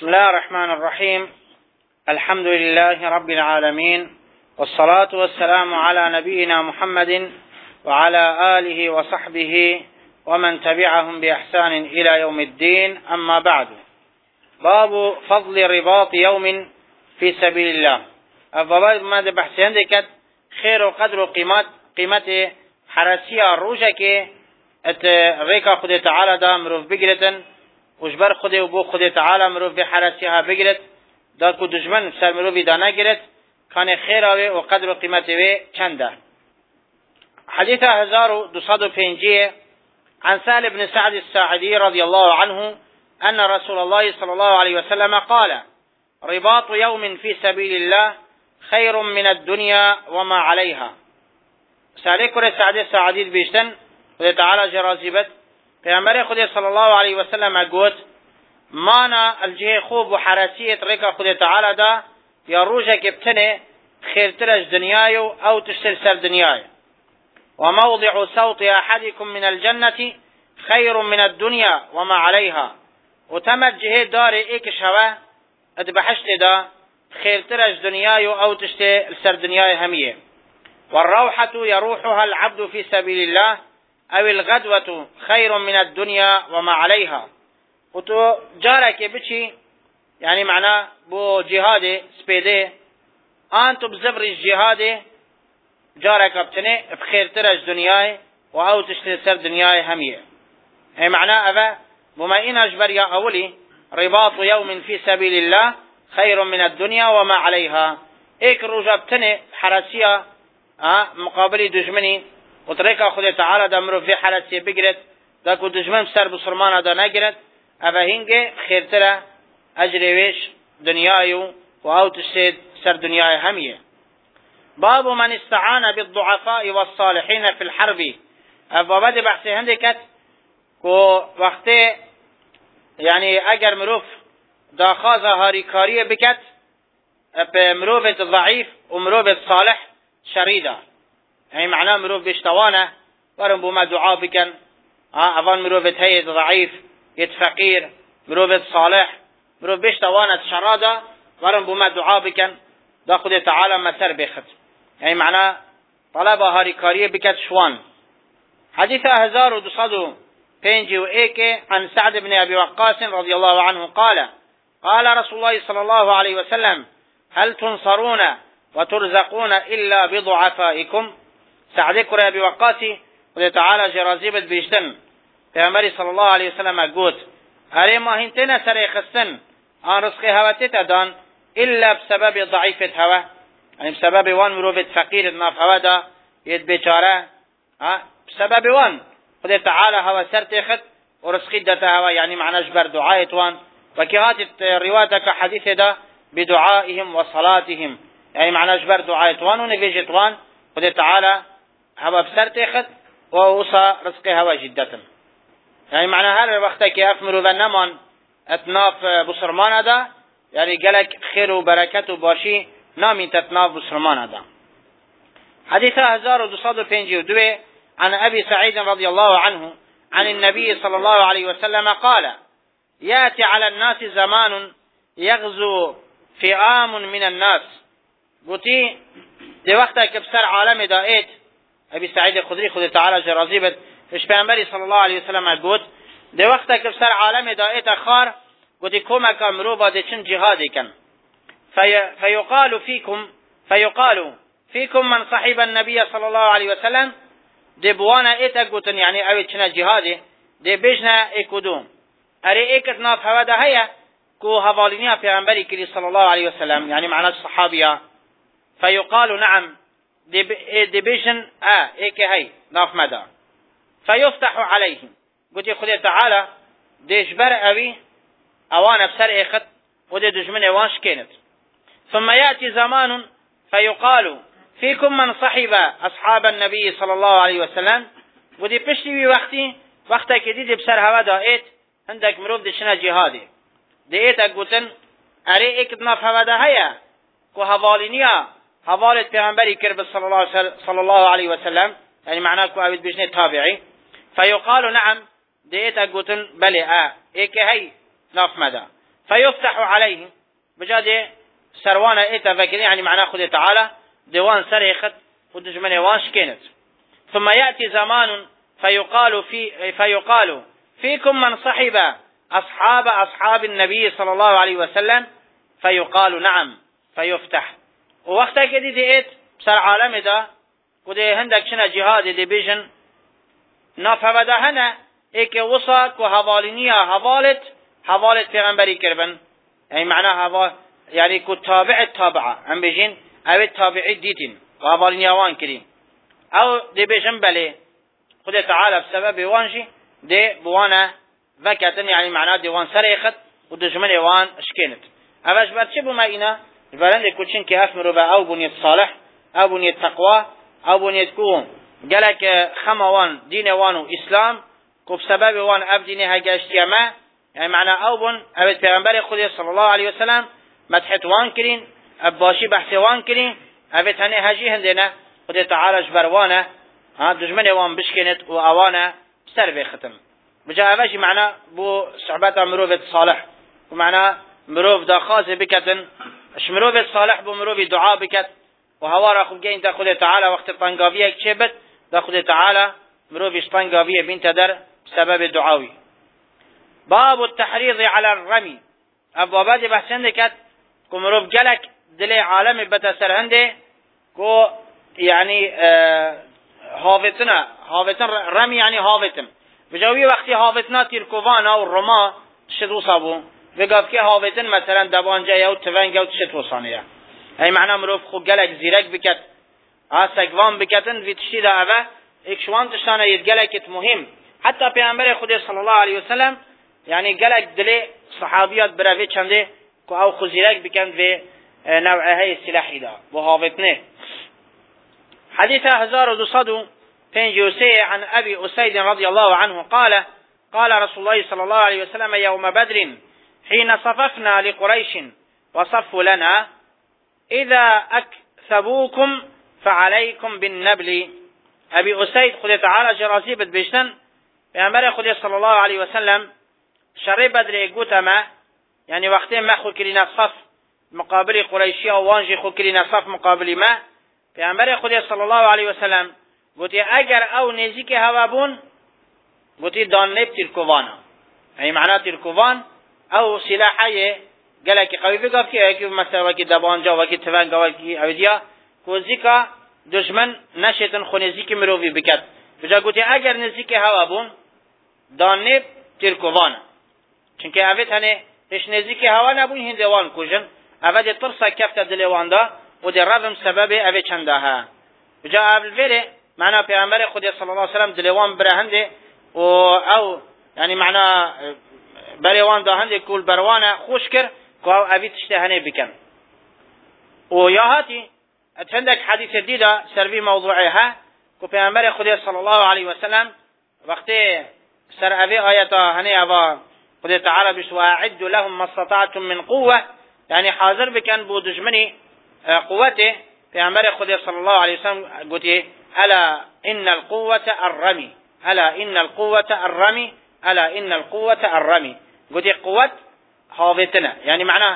بسم الله الرحمن الرحيم. الحمد لله رب العالمين، والصلاة والسلام على نبينا محمد وعلى آله وصحبه ومن تبعهم بإحسان إلى يوم الدين. أما بعد، باب فضل رباط يوم في سبيل الله. الضباب ما بحث عندك خير وقدر قيمة حرسية روجك ريكا خد تعالى دا مروف بقرتن وجبر خد وبو خد تعالى مروف بحرسيها بقرت دا كو دجمن سر مروفي دا نقرت كان خير وقدر قيمته چنده. حديث 1205 عن سهل بن سعد الساعدي رضي الله عنه أن رسول الله صلى الله عليه وسلم قال: رباط يوم في سبيل الله خير من الدنيا وما عليها. سهل كره سعد الساعدي بيشتن خد تعالى جرازيبت پیغمبر خدا صلی الله علیه و سلم گوت مانا الجه خوب و حراسیت ریکا خدا تعالی دا یا روجه که بتنه خیرترش دنیای او تشتر سر دنیای. و موضع صوت احدكم من الجنة خير من الدنيا وما عليها. و تمت جه دار ایک شوه ادبحشت دا خیرترش دنیای او تشتر سر دنیای همیه. والروحة يروحها العبد في سبيل الله او الغدوة خير من الدنيا وما عليها. وتو جارك بچي يعني معناه بو جهاد سبيده انتو بزبر الجهاد جارك بتنه بخير ترج دنياي او تشتري سر دنياي هميه. اي معناه افا بما ان اجبر يا اولي رباط يوم في سبيل الله خير من الدنيا وما عليها. ايك روجا بتنه حراسيه مقابل دجمني وطريقة خدا تعالى دا مرو في حالتي بقرت دا كو دجمن سر بسرمانه دا نقرت افا هنگه خيرتره اجري ويش دنيايو او تشتد سر دنياي هميه. باب من استعان بالضعفاء والصالحين في الحرب. افا بده بحثي هندكت كو وقته يعني اگر مروف دا خازه هاريكاريه بكت بمروفة ضعيف ومروفة صالح شريده. يعني معناه مروف بيشتوانه ورم بما دعاء بكن أظن مروف هيد ضعيف يتفقير مروف صالح مروف بيشتوانه شراده ورم بما دعاء بكن داخل تعالى مسر بخت. يعني معناه طلبه هاريكاريه بكت شوان. حديث 1205 عن سعد بن أبي وقاص رضي الله عنه قال: قال رسول الله صلى الله عليه وسلم: هل تنصرون وترزقون إلا بضعفائكم. سعد كره ابي وقاصي خدا تعالى جرازيبت بيشتن پیغمبر صلى الله عليه وسلم قوت هره ما هنتنا سر خستن ان رزق هواتت دان الا بسبب ضعيفة هوا، يعني بسبب وان مروفت فقير ناف هوا دا يد بيچاره بسبب وان خدا تعالى هوا سر تخت ورزق دتا هوا. يعني معناش بر دعايت وان وكهات رواتك حديث دا بدعائهم وصلاتهم. يعني معناش بر دعايت وان ونفيجت وان خدا تعالى هوا بسر تخت ووصى رزق هوا جدة. يعني معنى هر وقت که افمرو و نمان اتناف بسرمان دا يعني قالك خير و بركت و باشي نامي تتناف بسرمان دا. حديث 1252 عن ابي سعيد رضي الله عنه عن النبي صلى الله عليه وسلم قال: ياتي على الناس زمان يغزو فئام من الناس. قلتي دي وقت كبسر عالم دائت ابي سعيد الخدري خدا تعالى جرازيبت اش پیغمبر صلى الله عليه وسلم قلت ده وقت که سر عالم دایت خار قلت کمک امرو با ده چن جهادی کن فيقال فيكم من صحب النبي صلى الله عليه وسلم. ده بوانا ایتا قلتن يعني اوی چن جهادی ده بجنا اکدوم اری ایکت ناف هوا ده هیا کو حوالینی پیغمبری کلی صلى الله عليه وسلم، يعني معنى الصحابية. فيقال نعم دبيشن ايك هاي ناف مدى. فيفتح عليهم قلت خدا تعالى ديشبر اوي اوان بسر اخت ودي دجمن اوانش كانت. ثم يأتي زمان فيقال فيكم من صحب اصحاب النبي صلى الله عليه وسلم. ودي بشتي وقتا كديد بسر هوا دائت عندك مروف دشنا جهادي ديتا قلتن اري اكد ناف هوا دا هيا كو هوالينيا حوالت پیغمبری کرد صلى الله عليه وسلم، يعني معناه كو اوید بجنه تابعي. فيقال نعم ديتا قلتن بلي ايك هي ناف مدى. فيفتح عليهم بجاد سروانا ايتا فكرين يعني معناه خد تعالى ديوان سريخت ودجمن وان شكينت. ثم يأتي زمان فيقال فيكم من صحب أصحاب النبي صلى الله عليه وسلم فيقال نعم فيفتح. ووقتا كده ديت بسر عالم دا كده هندك شنا جهاد دي بيجن نافبدا هنا ايك وصاك وحوالينيا حوالت پیغمبری کربن يعني معناها يعني كو تابعة عم بيجين او التابعي ديتين وحوالينيا وان كريم او دي بيجن بلي خده تعالى بسبب وانجي دي بوانا فكتن يعني معناه ديوان سريخت ودجمن وان اشكينت. اوش برچه بما اینا البرند كوچين كي افمرو با او بنيت صالح او بنيت تقوى او بنيت كون قالك خموان دين وانو اسلام كو بسبب وان اب ديني هاجاشتيما يعني معناه او بن ابد پیغمبر خدا صلى الله عليه وسلم مدحت وان كرين اباشي بحث وان كرين ابد هني هاجي هندنا خدا تعالى جبروانه دجمن وان بشكنت و اوانا سر بختم بجا اوش معناه بو صحبت مروف صالح ومعناه مروف دا خاص بكتن اش مروف صالح بو مروف دعاء بكت وهوارا خب جاين تا خدا تعالى وقت طنقاوية كشبت دا خدا تعالى مروف طنقاوية بنت در بسبب دعاوي. باب التحريض على الرمي ابوابات بحثن دكت كو مروف جلك دلي عالم بتسر هنده كو يعني هافتن رمي يعني هافتن بجاوی وقتی هافتنا تیرکوانا و رما شدو صابون وقف که هافتن مثلا دبانجه یا تفنگ یا شدو صانیه ای معنی مروف خو گلک زیرک بکت سگوان بکتن وی تشتی دا اوه اکشوان تشتانه ید گلکت مهم حتی پیامبر خود صلی الله علیه وسلم یعنی گلک دلی صحابیات بروی چنده که او خو زیرک بکند و نوعه های سلاحی دا و هافتنه. حديث 1253 عن أبي أسيد رضي الله عنه قال رسول الله صلى الله عليه وسلم يوم بدر حين صففنا لقريش وصفوا لنا إذا أكثبوكم فعليكم بالنبل. أبي أسيد خذ تعالى جراسي بدبشتن بأمر خذ صلى الله عليه وسلم شر بدر قتما يعني وقتين ما خكرنا صف مقابل قريشية وانجي خكرنا صف مقابل ما پیامبر خدا صلی الله علیه و سلم گوتی اگر او نزدیک هوا بون گوتی دان نب ترکوانا یعنی معنی ترکوان او سلاحی گلکی قوی بگفت که مثلا وکی دبانجا وکی تفنگ وکی اودیا کوزیکا دشمن نشتن خو نزدیک مروی بکد بجا گوتی اگر نزدیک هوا بون دان نب ترکوانا چونکه اوید هنه هش نزدیک هوا نبون هندوان کجن اوید ترسا کفت دلوان دا و در رفم سبب اوه چنده ها بجا اول ویره معنی پیغمبر خود صلی الله علیه وسلم دلوان برهنده و او یعنی معنی بروان دهنده کول بروانه خوش کر که او اوی تشتهنه بکن و یا هاتی اتفندك حدیث دیده سروی موضوعه ها که پیغمبر خود صلی الله علیه وسلم وقتی سر اوی آیتا هنه اوه خود تعالی بشو اعد لهم ما استطعتم من قوه یعنی حاضر بکن بو دشمنی قوته پیامبر خدا صلی الله علیه و سلم گویی الا ان القوه الرمي الا ان القوه الرمي الا ان القوه الرمي گویی قوت هاوتنه یعنی معناه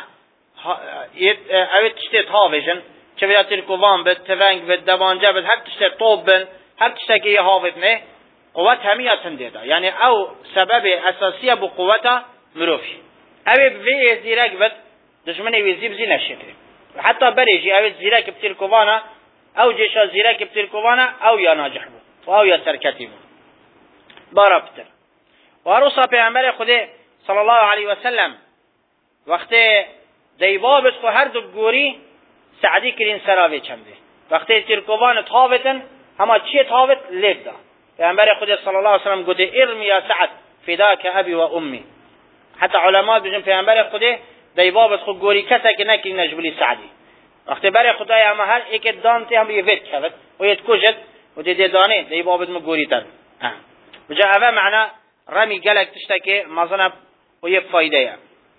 اوت تشتت هاوشن چه بیات الکوان به تفنگ به دبانجه به هر تشت طوبن هر تشت که هاوتنه قوت همیه تنده یعنی او سبب اساسیه بو قوته مروفی او به زیرک بد دشمنی ویزی بزی نشته حتى بريجي او زيراك بتلكوانا او جيشا زيراك بتلكوانا او يا ناجح بو او يا سركتي بو باربتر وروصا پیغمبر خدا صلى الله عليه وسلم وقت دیبابت خو هر دو گوری سعدی کرین سراوی چنده وقت تلکوان تاوتن اما چی تاوت لید دا پیغمبر خدا صلى الله عليه وسلم گوده ارمی یا سعد فداك ابي و امي حتى علماء بجن پیغمبر خدا دیبابت خو گوری کسا که نکی نجبلی سعدی وقتی برای خدای اما هر ایک دانتی هم یه وید کرد و یه کجد و دی دانه دیبابت مو گوری تر بجا اوه معنا رمی گلک تشتکی مظنب و یه فایده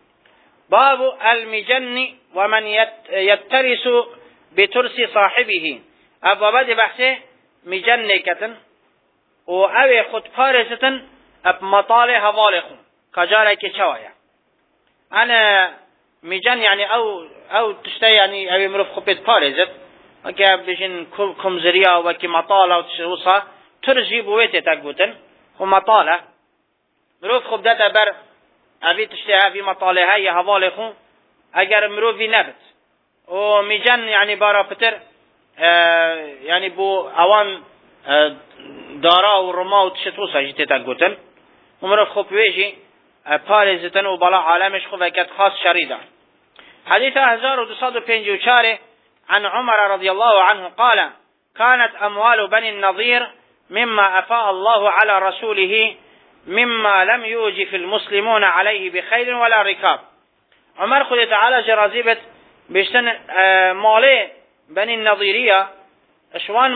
باب المجن و من یترس بترس صاحبه ابوابت بحثه مجن کتن و اوه خود پارستن اب مطال حوال خون کجاره که چوایا أنا ميجان يعني أو تشتي يعني أبي مروف خبيت بارزت وكا بيجن كمزريا وكي مطالة وتشوصها ترجي بويتي تقوتن ومطالة مروف خب داتا بر أبي تشتيها في مطالة هاي هوالي خون أجر مروفي نبت وميجان يعني بارا بتر يعني بو أوان دارا ورما وتشتوصها جيتي تقوتن ومروف خب ويجي بارزتن وبلا عالمش خب كت خاص شريدة. حديث 1254 عن عمر رضي الله عنه قال كانت أموال بني النضير مما أفاء الله على رسوله مما لم يوجف المسلمون عليه بخيل ولا ركاب. عمر خد تعالى جرازيبت بيشتن مالي بني النضيرية شوان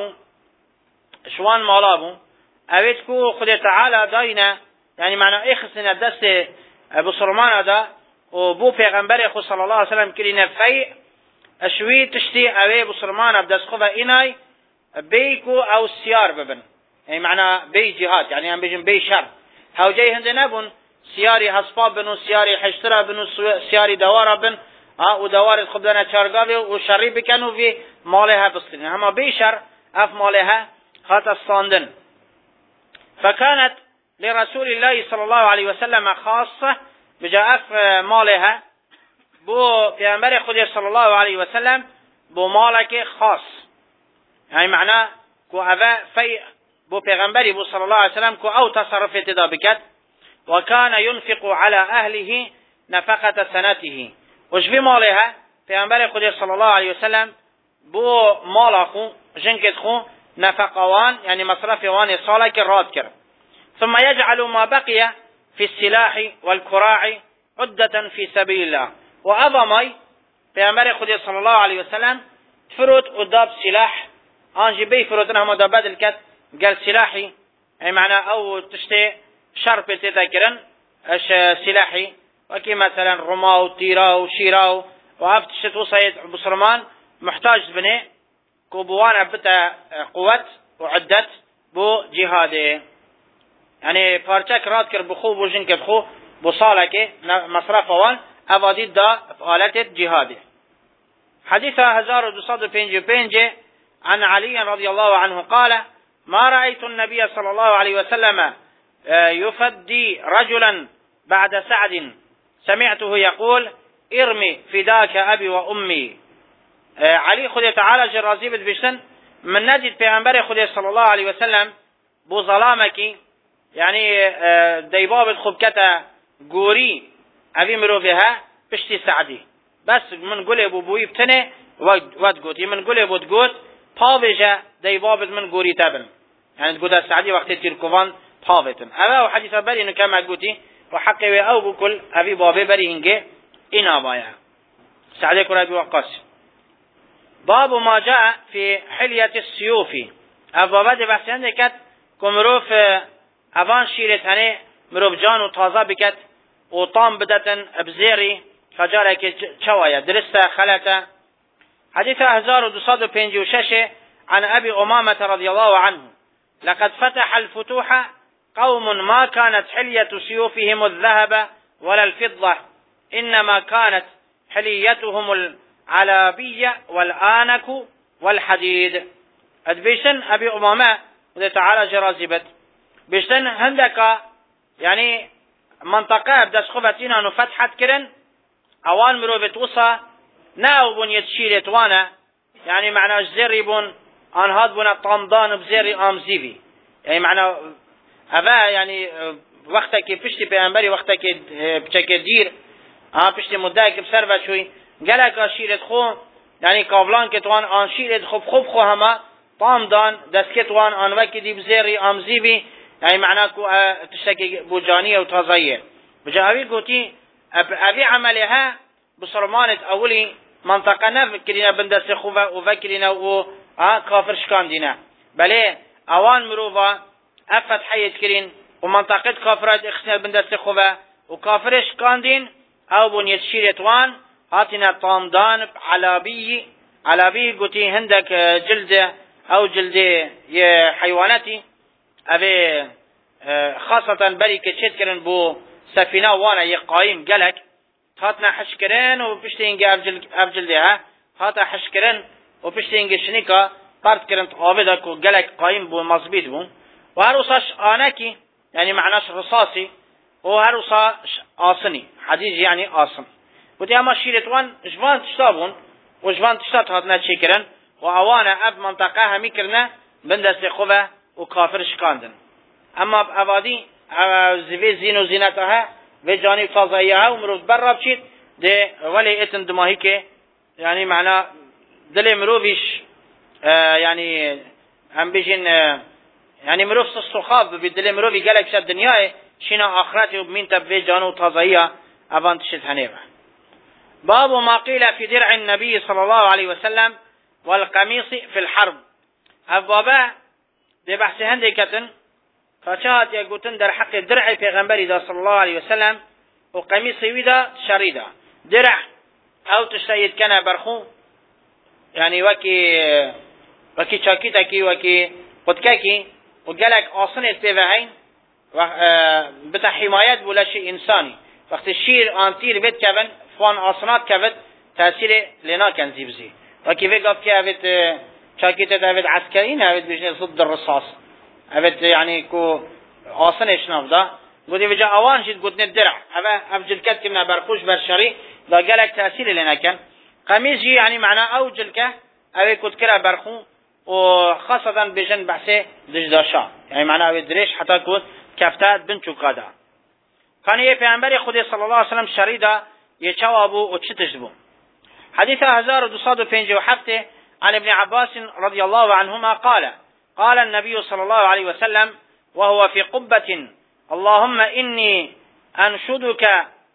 مالابو أبيتكو خد تعالى داينا يعني معنى إخسنا دست بصرمان دا وبو پیغمبر خو صلی الله علیه وسلم کلینه فی اشوی تشتی اوی بصرمان بدس خوبه اینای بیکو او سیار ببن يعني معنى بي جهاد يعني هم بيجن بي شر هاو جاي هند نبون سياري حصباب بنو سياري حشترا بنو سياري دوارا بن ودوار الخبدانة چارقاوي وشري بكنو في مالها بسلين هما بي شر اف مالها خاطة الصاندن. فكانت لرسول الله صلى الله عليه وسلم خاصة بجاء اف مالها بو پیامبر خدا صلى الله عليه وسلم بو مالك خاص يعني معناه كو اوه في بو پیغمبری بو صلی الله علیه وسلم کو او تصرف اتدا بکد و کان ينفق على اهله نفقه سنته وش في مالها پیغمبر خدا صلی الله علیه وسلم بو مال خو جنکت خو نفقوان يعني مصرف وان سالك راد کرد. ثم يجعل ما بقي في السلاح والكراع عدة في سبيل الله و اضمای پیغمبر خدا صلی الله علیه وسلم فرود قداب سلاح انجي بي فرودن هم دا بدل كت قال سلاحي اي معنى او تشتي شرب تذكرن اش سلاحي وكي مثلا رما وتيرا وشيرا وعفت شتو صيد بصرمان محتاج بني كوبوانا بتا قوت وعدت بو جهاده يعني بارچك رات كر بخو بوجن كبخو بصالك مصرف وان ابادي دا حالت جهاده. حديث 1255 عن علي رضي الله عنه قال ما رأيت النبي صلى الله عليه وسلم يفدي رجلا بعد سعد سمعته يقول ارمي فداك أبي وأمي. علي خدي تعالى جرازي بشتن من نجد پیغمبر خدي صلى الله عليه وسلم بو ظلامك يعني ديباب الخبكة قوري أبي مروفها بشتي سعدي بس من قولي بو بوي بتنه ودقوت من قولي بو تقوت طابجة ديباب من قوري تابن يعني تقول السعدي وقت تيركوفان طابتن أبا حديث بري إنه كما قلتي وحقي أو بكل أبي بابي بري إنجي إنا بايا سعدي كرابي وقاس. باب ما جاء في حلية السيوف أبا بدي بحثي كت كمروف أبان شيرت هني مروف جان وطازة بكت وطام بدتن بزيري خجالك شوايا درسة خلطة. حديث 1256 عن أبي أمامة رضي الله عنه لقد فتح الفتوح قوم ما كانت حلية سيوفهم الذهب ولا الفضة إنما كانت حليتهم العلابية والآنك والحديد. أدبيشن أبي أمامة وذي تعالى جرازبت بيشتن هندك يعني منطقة بدس خفتين نفتحت كرن اوان مروبت وصا ناو بون يتشيرت وانا يعني معنى زيري بون انهاد بون طامدان بزيري امزيبي يعني معنى ابا يعني وقتك بشتي بيانبري وقتك بشكل دير بشتي مداك بسرفة شوي قالك اشيرت خو يعني كابلان كتوان انشيرت خب خو هما طامدان دسكتوان انوكي دي بزيري امزيبي يعني معناكو تشتكي بوجانية وتغذية بجاوي قوتي أبي عملها بصرمانة أولي منطقة نفكرنا بندس خوفة وفكرنا كافر شكان دينا بلي أوان مروفا أفت حيث كرين ومنطقة كافرات اخسنا بندس خوفة وكافر شكان دين أو بن يتشير وان هاتنا طامدان علابي قوتي هندك جلدة أو جلدة حيواناتي أبي خاصة بري كتشت كرن بو سفينة وانا يقايم قلق هاتنا حش کرن و پشت اینگه افجلده ها هاتا حش کرن و پشت اینگه شنیکا پرد کرن آوه دا که گلک قایم بو مضبیط بون و هر وصاش آنکی یعنی معناش رصاصی و هر وصاش آسنی حدیث یعنی آسن بودی اما شیرتوان جوان تشتابون و جوان تشتات هاتنا چی کرن و اوانه اف منطقه همی کرنه بندست خوبه و کافر شکاندن اما اوادی زوی زین و زینتها و جانب تازاییها و مروف بر بچید ده ولی اتن دماهی که یعنی معنا دل مروفیش یعنی هم بجین یعنی مروف سستخاب بی دل مروفی گلک شد دنیای شینا آخرت و بمین تب جانب تازاییها اوان تشد هنیبه باب ما قيل في درع النبي صلى الله عليه وسلم والقميص في الحرب ابوابا ده بحث هندي كتن فشاهد يقولون در حق درع پیغمبری دا صلى الله عليه وسلم وقميص ويدا شريدا درع او تشتايد كان برخو يعني وكي چاكيتكي وكي قدككي وقالك آصنت بيوهين بتا حمايات بولا شيء انساني وقت الشير آنتير بيت كبن فان آسنات كبد تأثير لنا كان زيبزي وكيف قف كأبد شاكيت أبد عسكريين أبد بيجني ضد الرصاص أبد يعني كو آسن إشناف ده قد يفجأ أوان شد قد ندرع أبا أفجل كت كمنا برخوش برشري ده قالك تأثير لنا كان قميص يعني معناه أوجل كه أبد كد كلا برخو وخاصة بيجن بحثه دجداشا يعني معناه أبد دريش حتى كود كفتات بنتو قادا كان يفعل خود صلى الله عليه وسلم شريدا يجوابوا وتشتجبوا حديث 1257 عن ابن عباس رضي الله عنهما قال النبي صلى الله عليه وسلم وهو في قبة اللهم إني أنشدك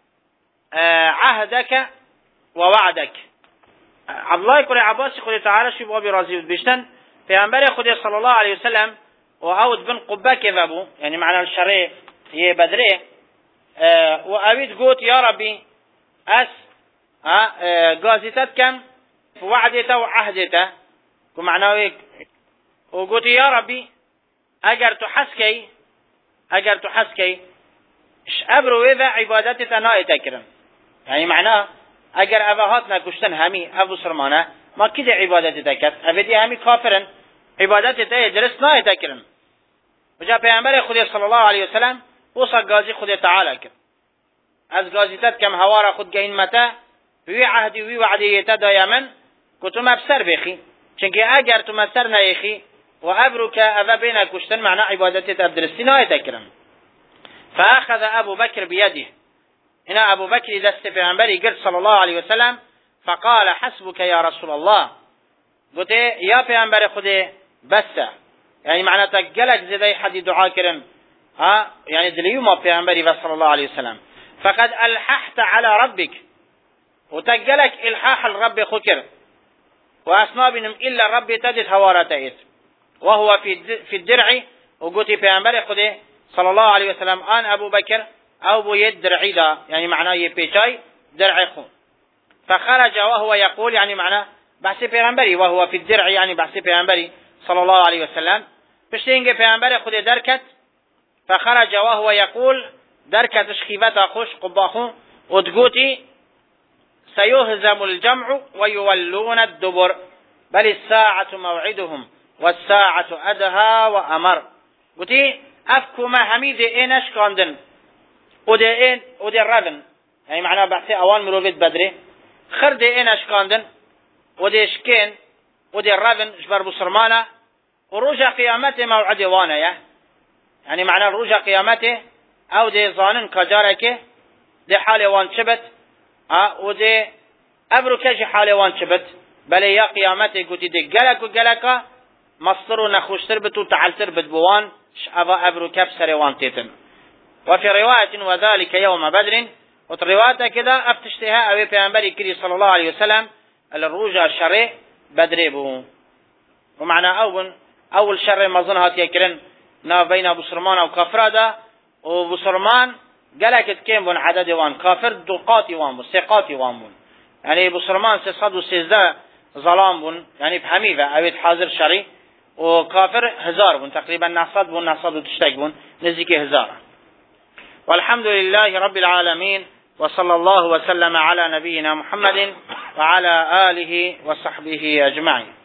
عهدك ووعدك عبد الله يقول عباس خد تعالى شو بابي راضي بيشتن في أنبار خد صلى الله عليه وسلم وعود بن قبة كذبوا يعني معنى الشريع هي بدري وأبيد قوت يا ربي أس قازتت كم وعدته وعهدته ومعناه وقلت يا ربي أجر تحسكي إش أبرو إذا عبادتي تنائي تكرم يعني معناه أجر أبهاتنا كشتن همي أبو سرمانة ما كده عبادتي تكت أبدي همي كافرن عبادتي تأي درس نائي تكرم وجاء پیغمبر خدا صلى الله عليه وسلم وصا قازي خدا تعالى كر از قازيتت كم هوارا خود گهين متى وی عهدی وی وعدیتا دایمن که تو مبسر بخی چنکه اگر تو مبسر نیخی و ابرو که اوه بین کشتن معنی عبادتت ابدرستی نایت اکرم فاخذ ابو بكر بيده هنا ابو بكر دست پیغمبری گرد صلی الله علیه وسلم فقال حسبك يا رسول الله قلت يا پیغمبر خود بسه يعني معنى تقلق زي حدي دعاء كرم يعني دليوما پیغمبری و صلی الله علیه وسلم فقد الححت على ربك وتقلك الحاح الرب خكر واسنا بنم الا الرب تجد هوارته وهو في الدرع وقلت پیغمبر خود صلى الله عليه وسلم آن ابو بكر او بو يد درعي دا يعني معناه يبيشاي درع خو فخرج وهو يقول يعني معناه بحث پیغمبري وهو في الدرع يعني بحث پیغمبري صلى الله عليه وسلم پشتینگه پیغمبر خود درکت فخرج وهو يقول دركت شخيفتا خوش قباخو ودقوتي سيهزم الجمع ويولون الدبر بل الساعة موعدهم والساعة أدهى وأمر قوتي أفكو ما حميد إينش كاندن ودي الرذن يعني معنى بحثي أوان مروفيت بدري خرد إينش كاندن ودي شكين ودي الرذن جبر بسرمانة ورجع قيامته موعد وانا يعني معنى رجع قيامته او دي ظانن كجارك دي حال وان شبت ودي ابرو كجي حال وان شبت بل يا قيامتي قلت دي قلق مصدر نخوشتر بتو تعلتر بدبوان شعبا ابرو كبسر وان تيتن وفي رواية وذلك يوم بدر وترواية كده افتشتها اوي پیغمبر كري صلى الله عليه وسلم الرجع الشرع بدري بو ومعنى اول شر مظنهات يكرن نا بين ابو سلمان او كافر ده و بسرمان قالك كم بون عدد وان كافر دقاتي وان بون سقاتي وان بون يعني بسرمان 313 ظلام بون يعني بحميفة اويت حاضر شري وكافر 1000 بون تقريبا نصد بون نصد وتشتاق بون نزيك 1000 والحمد لله رب العالمين وصلى الله وسلم على نبينا محمد وعلى آله وصحبه أجمعين.